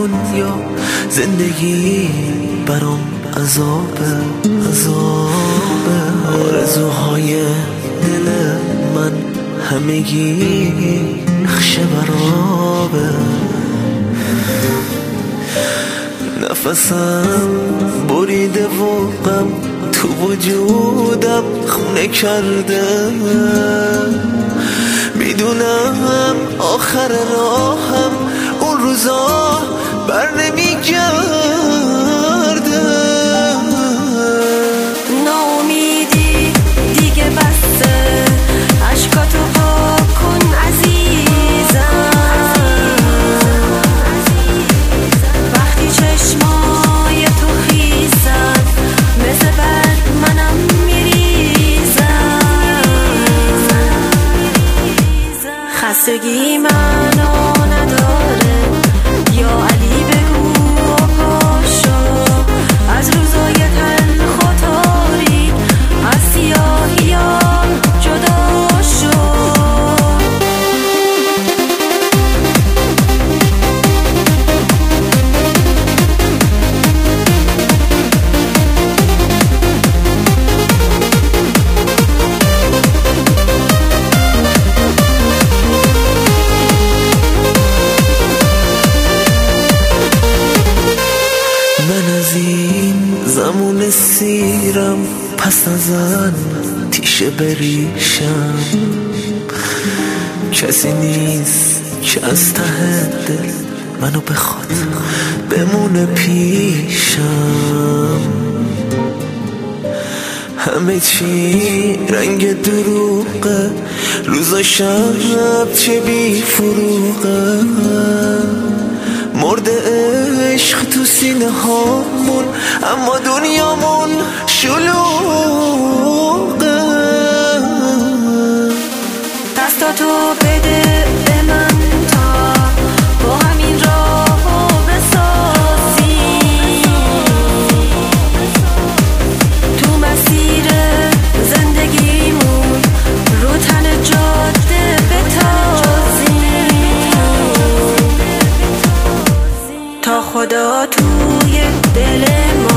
دنیا زندگی برام عذابه. آرزوهای دل من همگی نقش برابه. نفسم بریده و غم تو وجودم خونه کرده. میدونم آخر راهم اون روزا بر نمیگرده. ناامیدی دیگه بسته، عشقاتو پاک کن عزیزم. وقتی چشمای تو خیسن مثل برگ منم میریزم. خستگی منو نداره یا علی بگو پاشو از روزای تلخ و تاریک، از سیاهیام جدا شو. من از این زمون سیرم پس نزن تیشه بریشم. کسی نیست که از ته دل منو بخواد بمونه پیشم. همه چی رنگ دروغه، روزا شب چه بی فروغه. مرد عشق تو سینه هامون اما دنیامون شلوغه. دستاتو بده به من تا با همین راهو بسازیم، تو مسیر زندگیمون رو تن جاده بتازیم، تا خدا توی دل ما